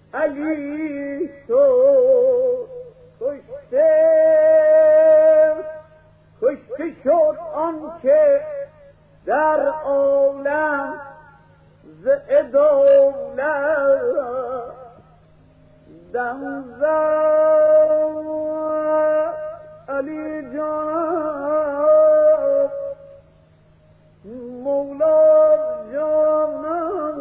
علی شد کشته شد آنکه در عالم ز دولت دم زد علی جان مولا جانم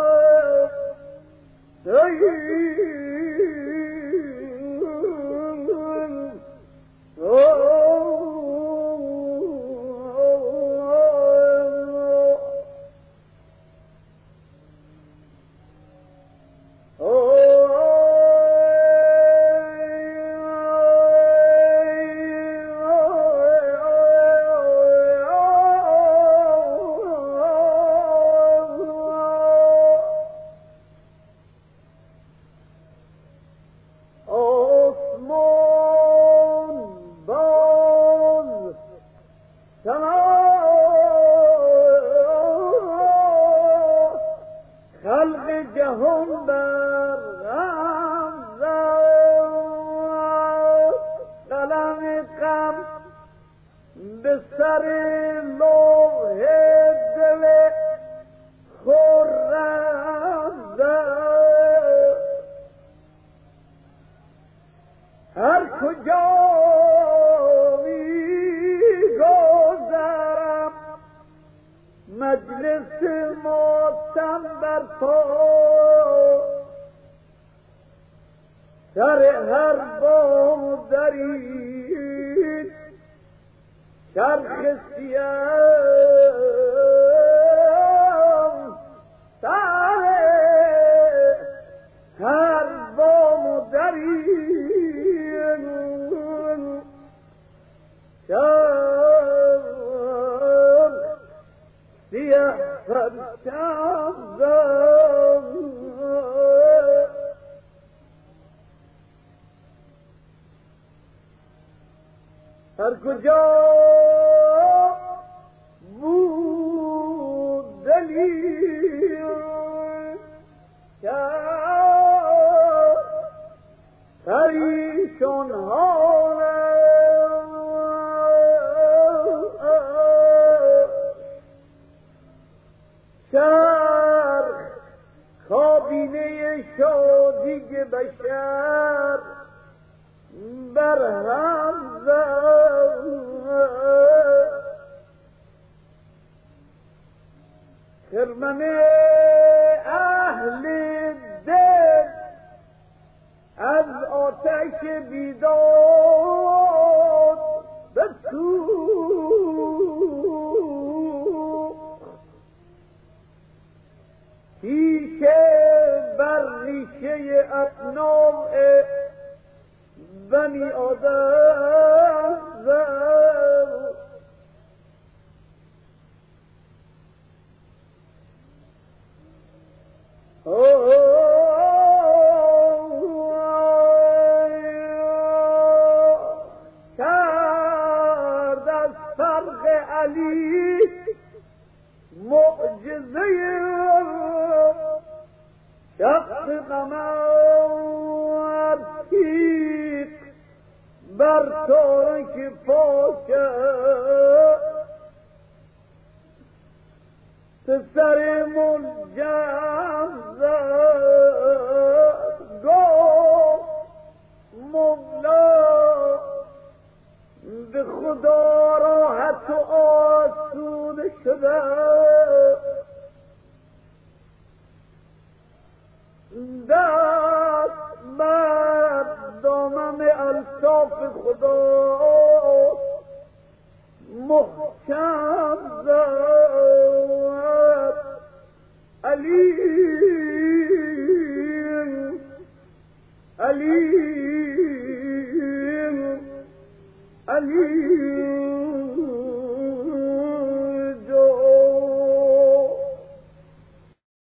به سر لوح دل خرم زد هر کجا می‌گذرم مجلس ماتم برپا سر هر بام دری چرخ سیاه سر هر بام دری چرخ سیاه پرچم زد هر کجا بود دلیل کرد پریشان چرخ کابینه شادی بشر برهم زد خرمن اهل دل از آتش بیداد بسوخت تیشه بر ریشه ابناء بنی آدم زد کرد از فرق علی معجزه شخص قمر تیغ بر تارک پاکت سر ملجم زد گفت مولا به خدا راحت و آسوده شده دست بر دامن الطاف خدا محکم زد علی علی علی